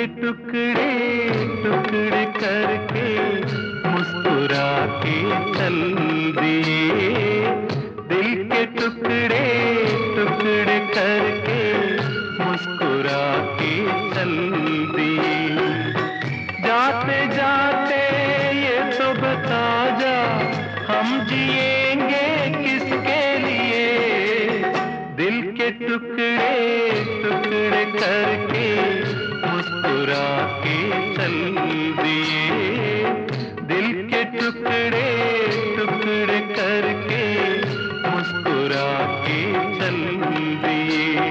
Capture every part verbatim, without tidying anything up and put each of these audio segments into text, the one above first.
के टुकड़े टुकड़े करके मुस्कुरा के चल दिए, दिल के टुकड़े टुकड़े करके मुस्कुरा के चल दिए। जाते जाते ये तो बता जा, हम जिएंगे किसके लिए? दिल के टुकड़े टुकड़े करके मुस्कुरा के चल दिए, दिल के टुकड़े टुकड़े करके मुस्कुरा के चल दिए।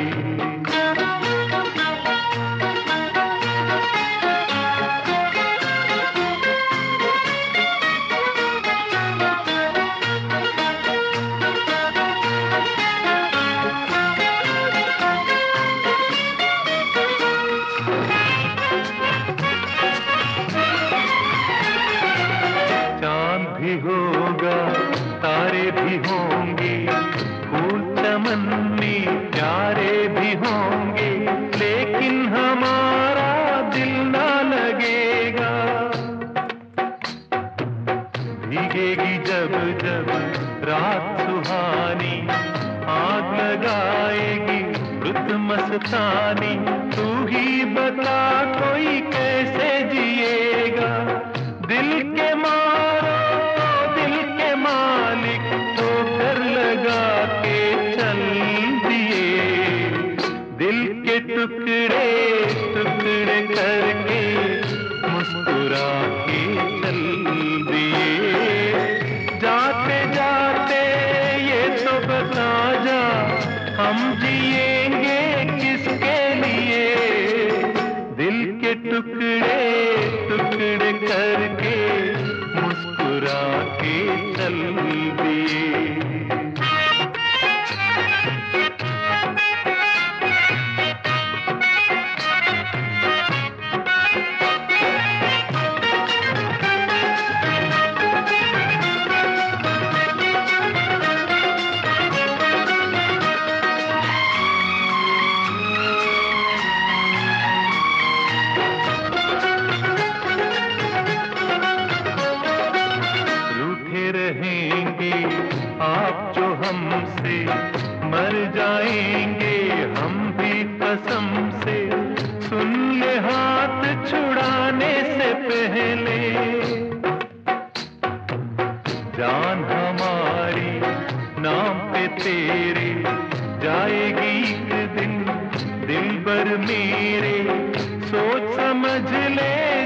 भी होगा, तारे भी होंगे, फूल चमन में प्यारे भी होंगे, लेकिन हमारा दिल ना लगेगा। भीगेगी जब जब रात सुहानी, आग लगाएगी रुत मस्तानी, तू ही बता कोई कैसे जिएगा? दिल के मारो दिल के मालिक ठोकर लगा के चल दिए, दिल के टुकड़े टुकड़े करके मुस्कुरा के चल दिए। जाते जाते ये तो बता जा, हम जिएंगे किसके लिए? दिल के टुकड़े टुकड़े करके मुस्कुरा के चल दिए। रहेंगे आप जो हमसे, मर जाएंगे हम भी कसम से। सुन ले हाथ छुड़ाने से पहले, जान हमारी नाम पे तेरे जाएगी एक दिन, दिल भर मेरे सोच समझ ले